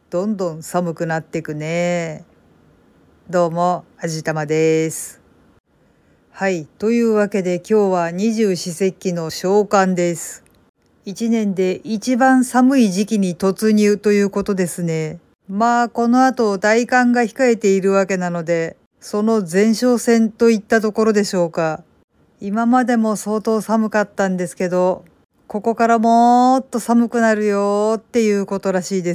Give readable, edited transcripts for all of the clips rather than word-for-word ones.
どんどん寒くなってくね。どうも、あじたまです。はい、というわけで今日は二十四節気の小寒です。一年で一番寒い時期に突入ということですね。まあ、この後大寒が控えているわけなので、その前哨戦といったところでしょうか。今までも相当寒かったんですけど、ここからもっと寒くなるよっていうことらしいです。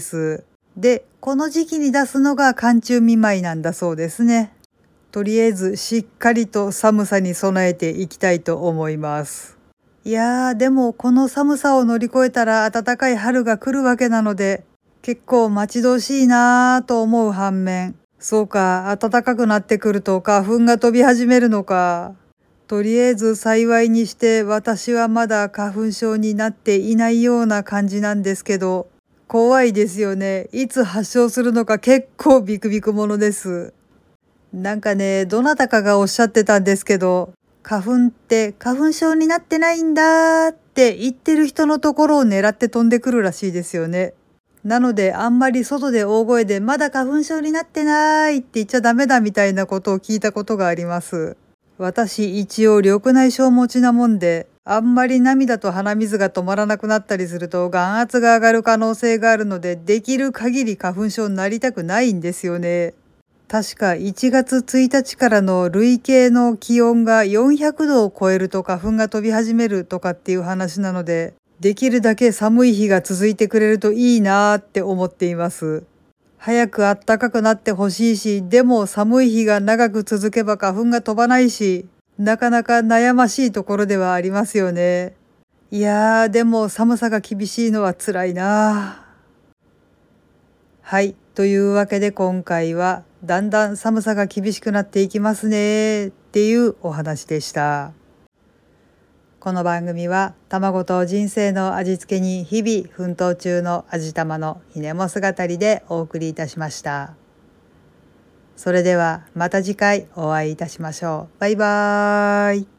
で、この時期に出すのが寒中見舞いなんだそうですね。とりあえずしっかりと寒さに備えていきたいと思います。いやー、でもこの寒さを乗り越えたら暖かい春が来るわけなので、結構待ち遠しいなーと思う反面、そうか、暖かくなってくると花粉が飛び始めるのか。とりあえず幸いにして私はまだ花粉症になっていないような感じなんですけど、怖いですよね。いつ発症するのか結構ビクビクものです。なんかね、どなたかがおっしゃってたんですけど、花粉って花粉症になってないんだって言ってる人のところを狙って飛んでくるらしいですよね。なのであんまり外で大声でまだ花粉症になってないって言っちゃダメだみたいなことを聞いたことがあります。私一応緑内障持ちなもんで、あんまり涙と鼻水が止まらなくなったりすると眼圧が上がる可能性があるので、できる限り花粉症になりたくないんですよね。確か1月1日からの累計の気温が400度を超えると花粉が飛び始めるとかっていう話なので、できるだけ寒い日が続いてくれるといいなーって思っています。早く暖かくなってほしいし、でも寒い日が長く続けば花粉が飛ばないし、なかなか悩ましいところではありますよね。いやー、でも寒さが厳しいのは辛いな。はい。というわけで今回は、だんだん寒さが厳しくなっていきますねっていうお話でした。この番組は卵と人生の味付けに日々奮闘中の味玉のひねも姿でお送りいたしました。それではまた次回お会いいたしましょう。バイバーイ。